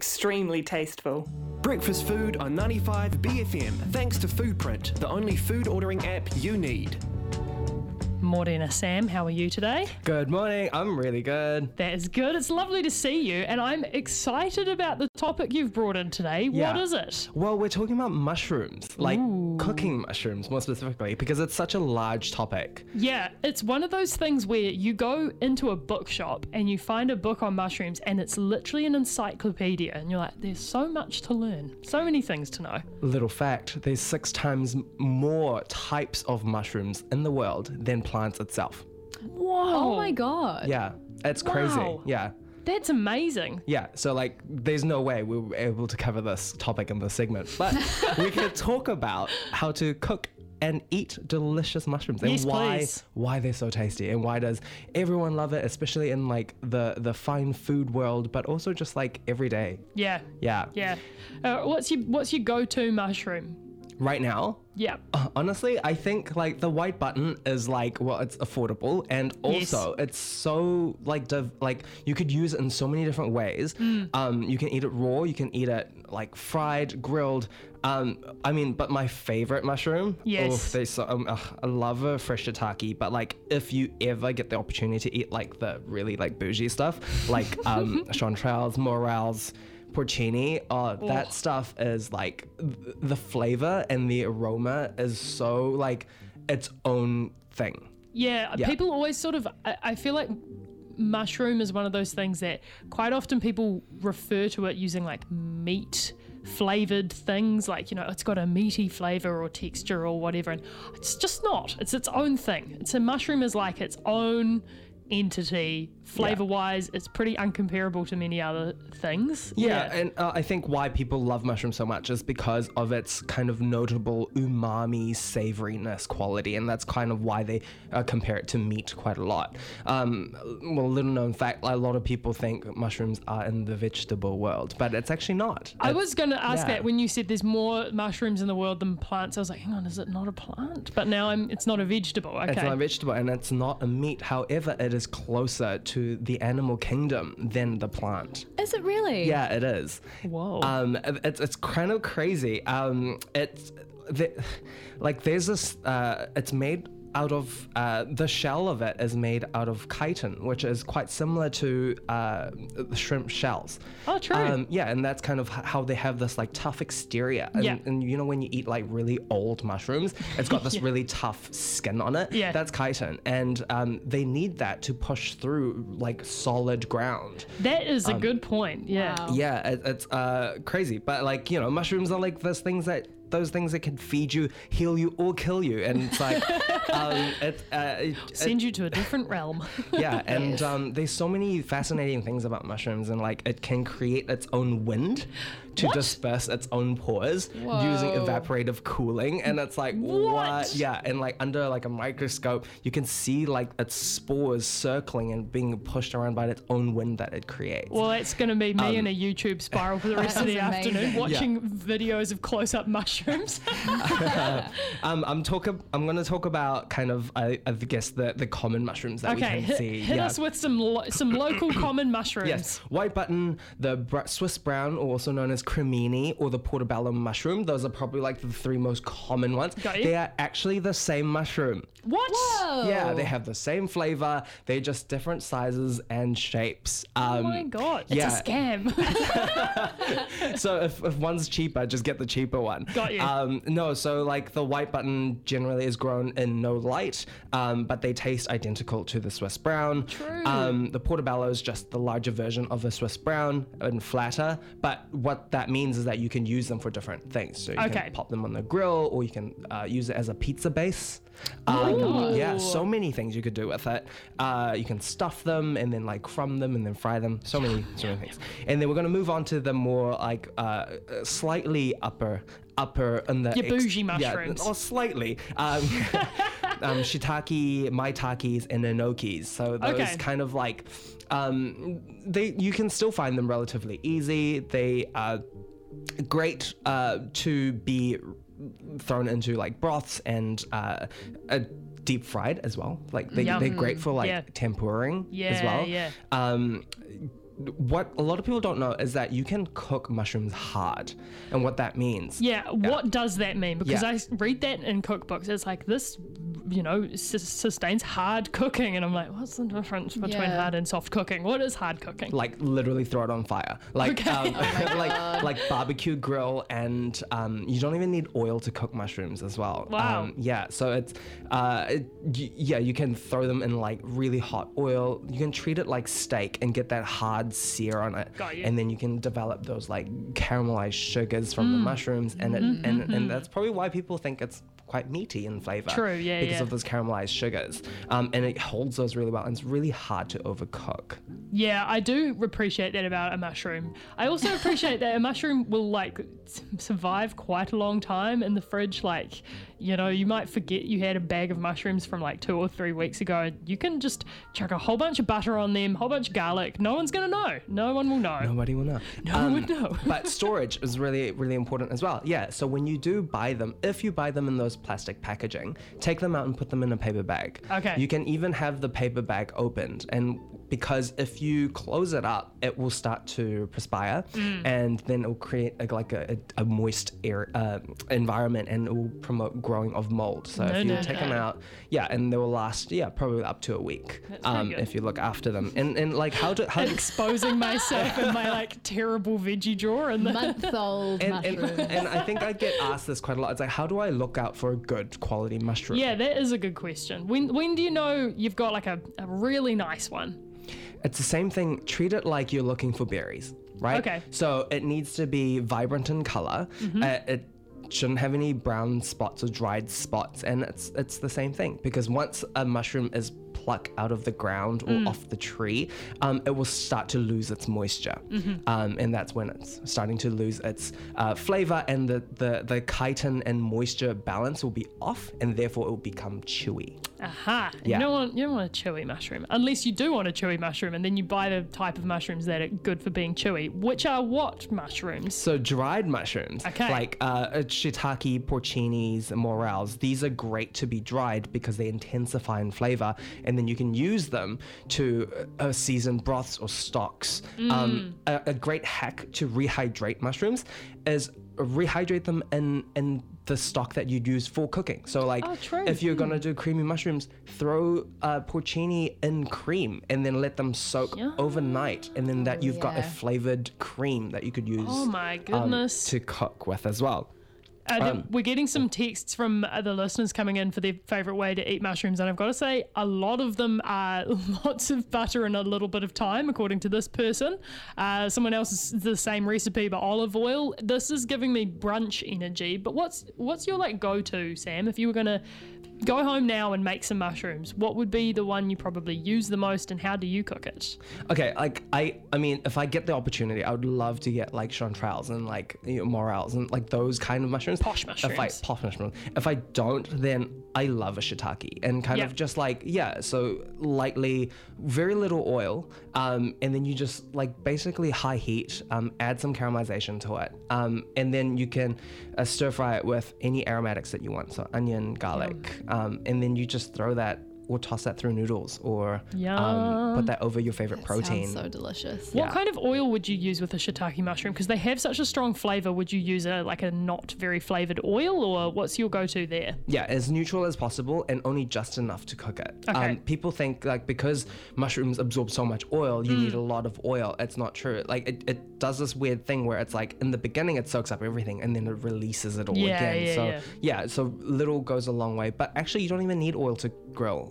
extremely tasteful. Breakfast food on 95 BFM, thanks to Foodprint, the only food ordering app you need. Morena Sam, how are you today? Good morning, I'm really good. That is good. It's lovely to see you, and I'm excited about the topic you've brought in today. Yeah. What is it? Well, we're talking about mushrooms, like cooking mushrooms more specifically, because it's such a large topic. Yeah, it's one of those things where you go into a bookshop and you find a book on mushrooms and it's literally an encyclopedia, and you're like, there's so much to learn, so many things to know. Little fact, there's 6 times more types of mushrooms in the world than plants itself. Whoa. Oh my god. Yeah, it's Wow. crazy. Yeah. That's amazing. Yeah, so like there's no way we were able to cover this topic in this segment, but we could talk about how to cook and eat delicious mushrooms and Yes, please. why they're so tasty and why does everyone love it, especially in like the fine food world, but also just like every day. Yeah. Yeah. Yeah. What's your go-to mushroom? Right now, Yeah. honestly, I think like the white button is like, well, it's affordable and also it's so like you could use it in so many different ways. You can eat it raw, you can eat it like fried, grilled. But my favorite mushroom, Yes. I love a fresh shiitake, but like if you ever get the opportunity to eat like the really like bougie stuff, like chanterelles, morels, porcini, that stuff is like the flavor and the aroma is so like its own thing. Yeah, Yeah. people always sort of, I feel like mushroom is one of those things that quite often people refer to it using like meat flavored things, like, you know, it's got a meaty flavor or texture or whatever, and it's just not. It's its own thing. A mushroom is like its own entity. Flavor wise, it's pretty uncomparable to many other things. And I think why people love mushrooms so much is because of its kind of notable umami savoriness quality, and that's kind of why they compare it to meat quite a lot. Little known fact, a lot of people think mushrooms are in the vegetable world, but it's actually not. I was going to ask yeah. that when you said there's more mushrooms in the world than plants. I was like, hang on, is it not a plant? But now it's not a vegetable. Okay. It's not a vegetable and it's not a meat. However, it is closer to the animal kingdom than the plant. Is it really? Yeah, it is. Whoa. It's kind of crazy. There's this. It's made out of the shell of it is made out of chitin, which is quite similar to the shrimp shells. Oh, true. And that's kind of how they have this like tough exterior. And you know when you eat like really old mushrooms, it's got this really tough skin on it. Yeah. That's chitin, and they need that to push through like solid ground. That is a good point. Yeah. Wow. Yeah, it's crazy, but like, you know, mushrooms are like those things that can feed you, heal you, or kill you, and it's like Send you to a different realm. yeah, and there's so many fascinating things about mushrooms, and like it can create its own wind to disperse its own pores using evaporative cooling, and it's like what? Yeah, and like under like a microscope, you can see like its spores circling and being pushed around by its own wind that it creates. Well, it's going to be me in a YouTube spiral for the rest of the That's afternoon, amazing. watching videos of close-up mushrooms. I'm going to talk about kind of I guess the common mushrooms that we can see. Hit us with some local common mushrooms. Yes, white button, the Swiss brown, or also known as cremini, or the portobello mushroom. Those are probably like the 3 most common ones. Got you. They are actually the same mushroom. What? Whoa. Yeah, they have the same flavor. They're just different sizes and shapes. Oh my god, it's a scam. So if one's cheaper, just get the cheaper one. Got you. No, so like the white button generally is grown in no light, but they taste identical to the Swiss brown. True. The portobello is just the larger version of the Swiss brown and flatter, but what that means is that you can use them for different things. So you can pop them on the grill, or you can use it as a pizza base. Yeah, so many things you could do with it. You can stuff them and then like crumb them and then fry them. So many things. And then we're going to move on to the more like slightly upper in the Your bougie mushrooms. or slightly shiitake, maitakes, and enokis. So those kind of like you can still find them relatively easy. They are great to be thrown into like broths and deep fried as well. Like they're great for like tempuraing as well. what a lot of people don't know is that you can cook mushrooms hard, and what that means. Yeah, what does that mean? Because I read that in cookbooks. It's like this, sustains hard cooking, and I'm like, what's the difference between hard and soft cooking? What is hard cooking? Like literally throw it on fire, like like barbecue grill, and you don't even need oil to cook mushrooms as well. Wow. So it's you can throw them in like really hot oil. You can treat it like steak and get that hard sear on it. Got you. And then you can develop those like caramelized sugars from the mushrooms, and and that's probably why people think it's quite meaty in flavor. True, because of those caramelized sugars, and it holds those really well, and it's really hard to overcook. Yeah, I do appreciate that about a mushroom. I also appreciate that a mushroom will like survive quite a long time in the fridge. Like, you might forget you had a bag of mushrooms from like 2 or 3 weeks ago, and you can just chuck a whole bunch of butter on them, whole bunch of garlic. No one's gonna know. No one will know. Nobody will know. No one would know. But storage is really, really important as well. Yeah, so when you do buy them, if you buy them in those plastic packaging, take them out and put them in a paper bag. Okay. You can even have the paper bag opened, and because if you close it up, it will start to perspire, and then it will create a moist air environment, and it will promote growing of mold. So if you take them out, and they will last probably up to a week if you look after them. And like how exposing myself in my like terrible veggie drawer and the month-old mushroom. And I think I get asked this quite a lot. It's like, how do I look out for a good quality mushroom? Yeah, that is a good question. When do you know you've got like a really nice one? It's the same thing. Treat it like you're looking for berries, right? Okay. So it needs to be vibrant in color. It shouldn't have any brown spots or dried spots, and it's the same thing, because once a mushroom is plucked out of the ground or off the tree, it will start to lose its moisture, and that's when it's starting to lose its flavor, and the chitin and moisture balance will be off, and therefore it will become chewy. Aha. Yeah. You don't want a chewy mushroom, unless you do want a chewy mushroom, and then you buy the type of mushrooms that are good for being chewy, which are what mushrooms? So dried mushrooms, like shiitake, porcinis, morels, these are great to be dried because they intensify in flavor, and then you can use them to season broths or stocks. A great hack to rehydrate mushrooms is rehydrate them in the stock that you'd use for cooking. So like if you're gonna do creamy mushrooms, throw porcini in cream and then let them soak overnight, and then that you've got a flavored cream that you could use to cook with as well. We're getting some texts from the listeners coming in for their favourite way to eat mushrooms, and I've got to say a lot of them are lots of butter and a little bit of thyme, according to this person. Someone else is the same recipe but olive oil. This is giving me brunch energy. But what's your like go-to, Sam, if you were going to go home now and make some mushrooms? What would be the one you probably use the most, and how do you cook it? Okay, like I mean, if I get the opportunity, I would love to get like chanterelles and like morels and like those kind of mushrooms. Posh mushrooms. Posh mushrooms. If I don't, then I love a shiitake, and kind of just like so lightly, very little oil, and then you just like basically high heat, add some caramelization to it, and then you can stir fry it with any aromatics that you want, so onion, garlic. And then you just throw that or toss that through noodles, or put that over your favorite protein. Sounds so delicious. What kind of oil would you use with a shiitake mushroom? Because they have such a strong flavor. Would you use a not very flavored oil, or what's your go-to there? Yeah, as neutral as possible and only just enough to cook it. Okay. People think like because mushrooms absorb so much oil, you need a lot of oil. It's not true. Like it does this weird thing where it's like in the beginning it soaks up everything and then it releases it all again. So little goes a long way. But actually you don't even need oil to grill.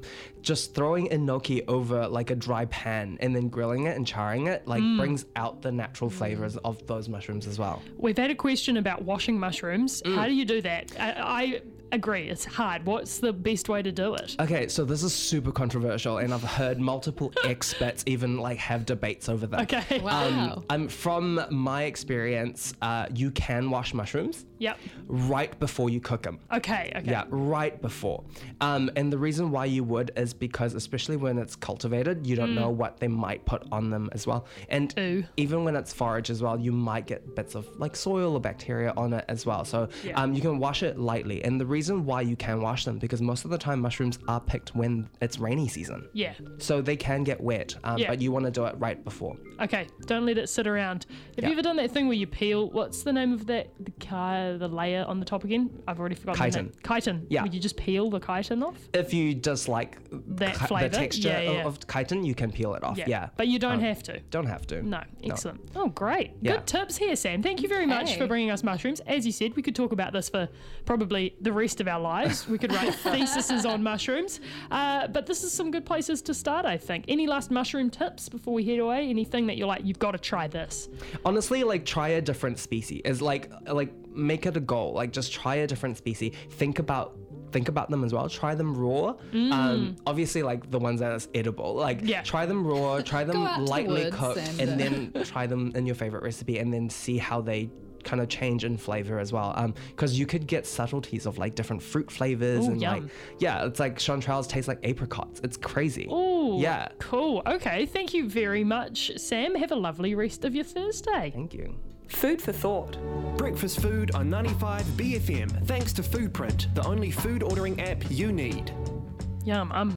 Just throwing enoki over like a dry pan and then grilling it and charring it brings out the natural flavors of those mushrooms as well. We've had a question about washing mushrooms. How do you do that? I agree, it's hard. What's the best way to do it? Okay, so this is super controversial, and I've heard multiple experts even like have debates over that. Okay. Wow. From my experience, you can wash mushrooms. Yep. Right before you cook them. Okay. Yeah, right before. And the reason why you would is because, especially when it's cultivated, you don't know what they might put on them as well. And even when it's forage as well, you might get bits of like soil or bacteria on it as well. So you can wash it lightly. And the reason reason why you can wash them, because most of the time mushrooms are picked when it's rainy season. Yeah. So they can get wet, but you want to do it right before. Okay, don't let it sit around. Have you ever done that thing where you peel, what's the name of that, the layer on the top again? I've already forgotten. Chitin. Chitin. Yeah. Where you just peel the chitin off? If you just like That flavour? the texture Yeah. of chitin, you can peel it off. Yeah. But you don't have to. Don't have to. No, excellent. Oh, great. Yeah. Good tips here, Sam. Thank you very much for bringing us mushrooms. As you said, we could talk about this for probably the rest of our lives. We could write theses on mushrooms. But this is some good places to start, I think. Any last mushroom tips before we head away? Anything that you're like, you've got to try this? Honestly, like try a different species. Is like make it a goal. Like just try a different species. Think about them as well. Try them raw. Obviously, like the ones that is edible. Like try them raw. Try them lightly cooked, and then try them in your favorite recipe, and then see how they kind of change in flavor as well. Because you could get subtleties of like different fruit flavors. Ooh, and yum. like it's like chanterelles taste like apricots. It's crazy. Ooh, yeah. Cool. Okay. Thank you very much, Sam. Have a lovely rest of your Thursday. Thank you. Food for thought. Breakfast food on 95 BFM. Thanks to Foodprint, the only food ordering app you need. Yum. I'm